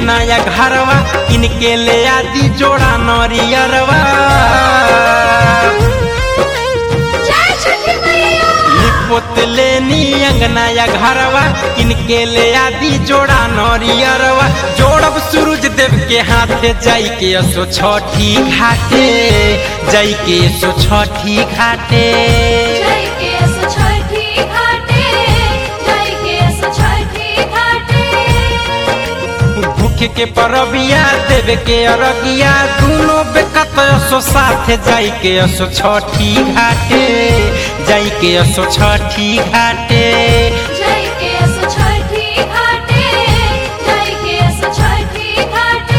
अंगना या घरवा इनके ले आदि जोड़ा नरियरवा। लिपोतलेनी अंगना या घरवा इनके ले आदि जोड़ा नरियरवा। जोड़ब सूरज देव के हाथे जाई के असो छठी घाटे, जाई के असो छठी घाटे, जाई के असो छठी घाटे, जाई के असो छठी घाटे। भूखे के परबिया देव के अरगिया दोनों बेकत असो साथे जाई के असो छठी घाटे, जाई के असो छठी घाटे, जाई के असो छठी घाटे, जाई के असो छठी घाटे।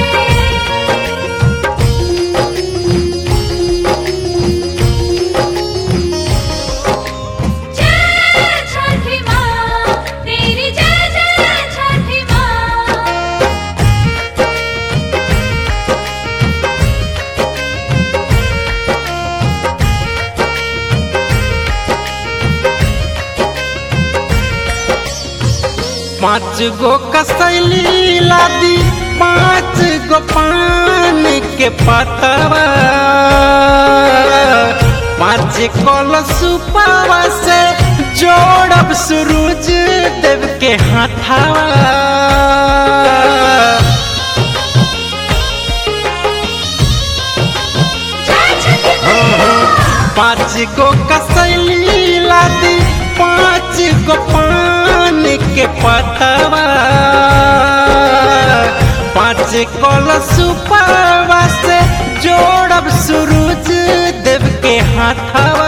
जय छठी माँ तेरी जय जय छठी माँ। पाँच गो कसैली लादी, पाँच गो पान के पतवा, पाँच कलशुपवा से जोड़ब सूरज देव के हाथवा। जय छठी माँ। पाँच गो कसैली लादी, पाँच गो पान के पतवा, पाँच कलशुपवा से जोड़ब सूरज देव के हाथवा।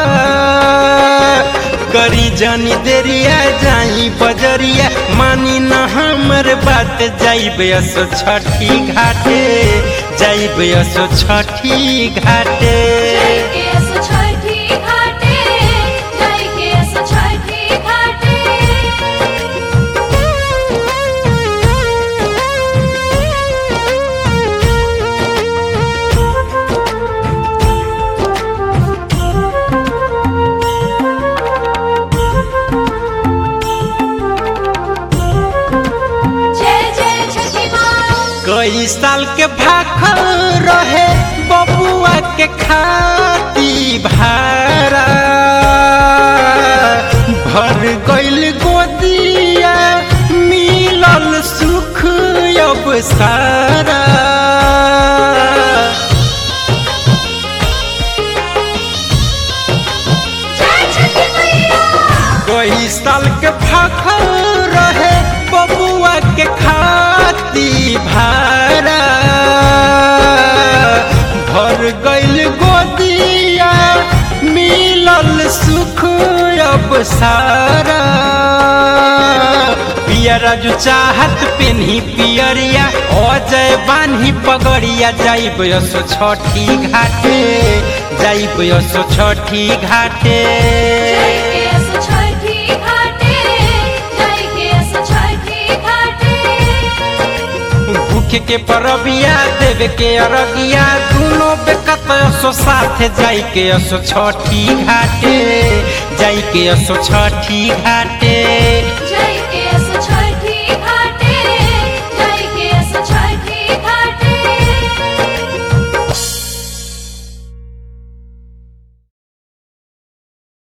करी जानी देरिया जाई बजरिया, मानी न हमर बात जाइबे असो छठी घाटे, जाइबे असो छठी घाटे। जाई के असो छठी घाटे, जाई के असो छठी घाटे। जय जय छठी माँ। कई साल के भाखल रहे बबुआ के खाती भारा, भर गइल गोदिया मिलल सुख अब सारा। जय छठी मैया। कई साल के भाखल रहे बबुआ के खाती भारा, भर गइल गोदिया मिलल सुख अब सारा। पिया राजू चाहत पेन्ही पियरिया, अजय बान्ही पगड़िया जाइब असो छठी घाटे, जाइब असो छठी घाटे। जाई के असो छठी घाटे, जाई के असो छठी घाटे। भूखे के परबिया देव के अरगिया दोनों बेकत असो साथे जाई के असो छठी घाटे, जाई के असो छठी घाटे।